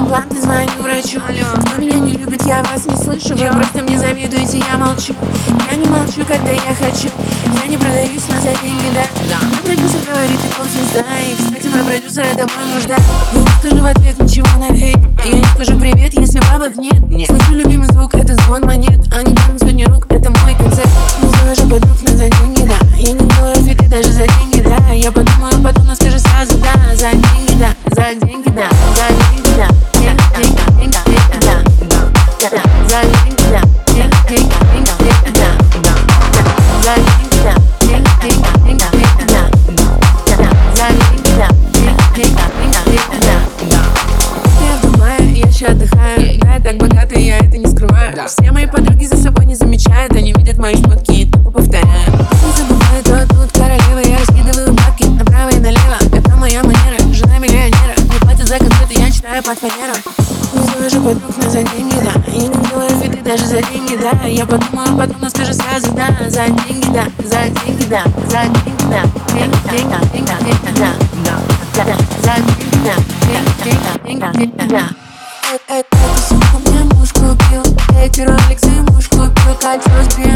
импланты, звоню врачу. Кто меня не любит, я вас не слышу. Вы просто мне завидуете, я молчу. Я не молчу, когда я хочу. Я не продаюсь на за деньги, да. Мой продюсер говорит, ты ползвезда. И, кстати, мой продюсер — это мой муж, да. Я не скажу в ответ ничего на хейт. Я не скажу привет, если бабок нет. Слышу любимый звук, это звон монет. А не дам сотни рук, это мой концерт. Не завожу подруг на за деньги, да. Я не делаю фиты даже за деньги, да. Я подумаю потом, но скажу сразу, да. За деньги, да, за деньги, да. За деньги, да. Деньги, да. За деньги, да. Деньги, да. За деньги, да. Деньги, да. За деньги, да. Деньги, да. Я в Дубае, я еще отдыхаю. Я так богатый, я это не скрываю. Все мои подруги за собой не замечают. Они видят мои шмотки и тупо повторяют. Не забывай, то тут королева. Я раскидываю бабки направо и налево. Это моя манера, жена миллионера. Не платят за концерты, я читаю под фанеру. Не завожу подруг на за деньги, да. Я не делаю фиты даже за деньги, да. Я подумаю потом, но скажу сразу, да. За деньги, да, за деньги, да. За деньги, да. Деньги, да. За деньги, да. Деньги, да. Это сумку мне муж купил. Эти роликсы муж купил. Кольцо сбил.